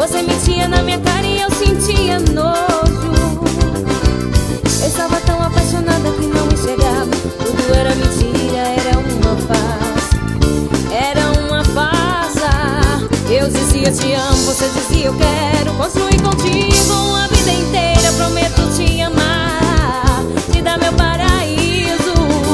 Você mentia na minha cara e eu sentia nojo. Eu estava tão apaixonada que não enxergava. Tudo era mentira, era uma farsa. Era uma farsa. Eu dizia te amo, você dizia eu quero construir contigo uma vida inteira. Prometo te amar, te dar meu paraíso.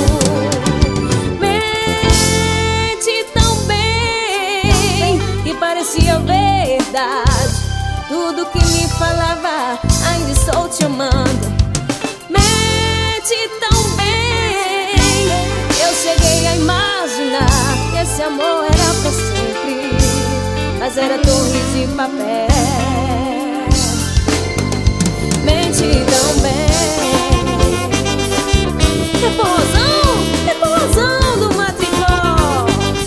Mente tão bem que parecia verdade. Tudo que me falava, ainda estou te amando. Mente tão bem, eu cheguei a imaginar que esse amor era pra sempre, mas era torre de papel. Mente tão bem. Reposão do Matricó.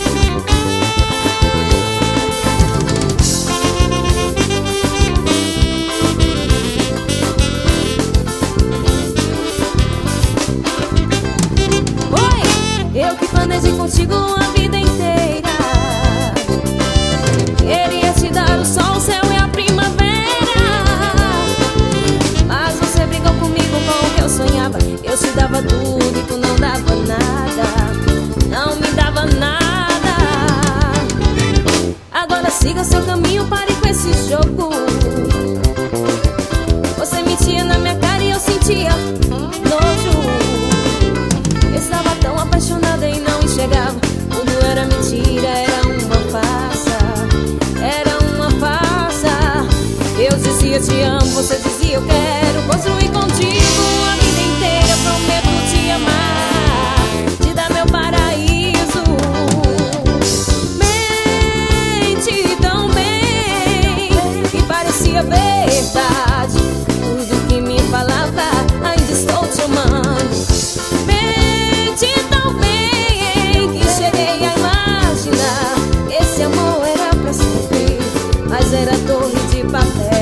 Oi, eu que planejei contigo a vida inteira. Queria te dar o sol, o céu e a primavera, mas você brigou comigo com o que eu sonhava. Eu te dava tudo e tu não dava nada. Não me dava nada. Agora siga seu caminho, pare com esse jogo. Você mentia na minha cara e eu sentia nojo. Eu estava tão apaixonada e não enxergava. Tudo era mentira, era uma farsa. Era uma farsa. Eu dizia te amo, você dizia eu quero construir contigo a vida inteira. Prometo te amar, te dar meu paraíso. Mente tão bem que parecia verdade. Tudo que me falava, ainda estou te amando. Mente tão bem que cheguei a imaginar esse amor era pra sempre, mas era torre de papel.